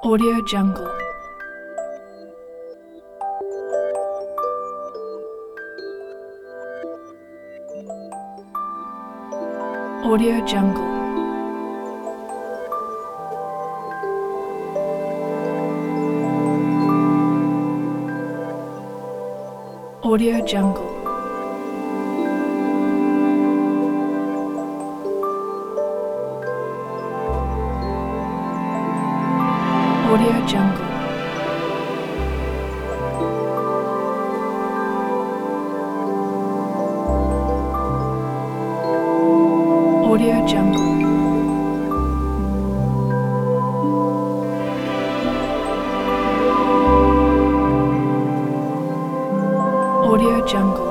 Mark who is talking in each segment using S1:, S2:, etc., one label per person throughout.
S1: Audio Jungle. Audio Jungle. Audio Jungle. Audio Jungle. Audio Jungle. Audio Jungle.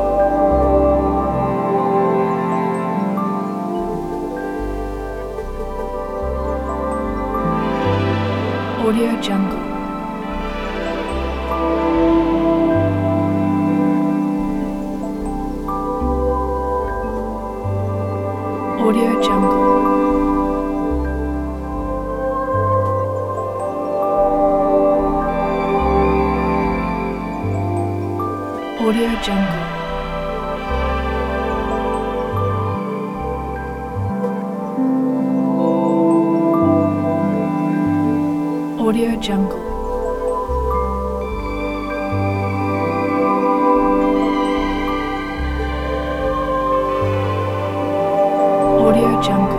S1: Audio Jungle. Audio Jungle. Audio Jungle. Audio Jungle. Audio Jungle.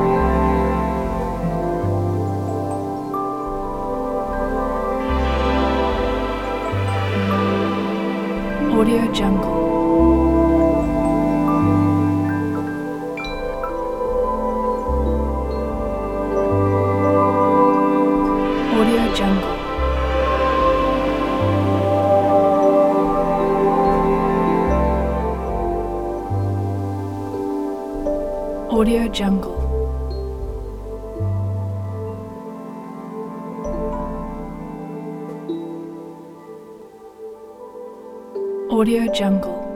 S1: Audio Jungle. Audio Jungle. Audio Jungle. Audio Jungle.